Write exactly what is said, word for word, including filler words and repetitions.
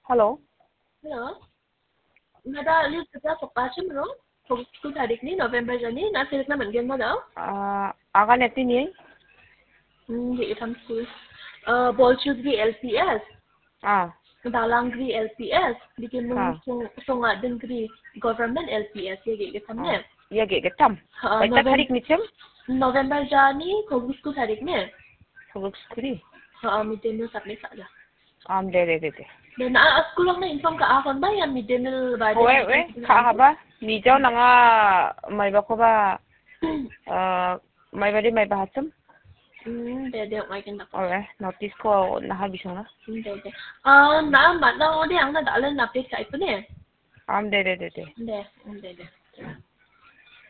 Halo. Halo. Nada lihat kita sepasang bro. Fokusku tarik ni November jani. Nasi nak mungkin mana? Ah, akan nanti ni? Hmm, di itam school. Uh, Bolchudri L P S. Ah. Dalangri L P S. Bikin Ah. mung sungat dengri government L P S ya gitu itam ni. Ya gitu tam. Baca tarik ni cem? November jani fokusku tarik ni. Fokusku ni. Ha, midday meal submit saja. Am de de de de. Dan na school lang na inform ka akon ba yan midday meal ba? Oe oe. Kah ba? Ni jauh nanga mai ba ko ba? Ah, mai ba di mai ba hatem? Hmm, de de mai kan tak. Oke, notice ko nahabis na. Hmm, de de. Ah, na mat na odi ang na dalan update ka ipo ni. Am de de de de. De, de de.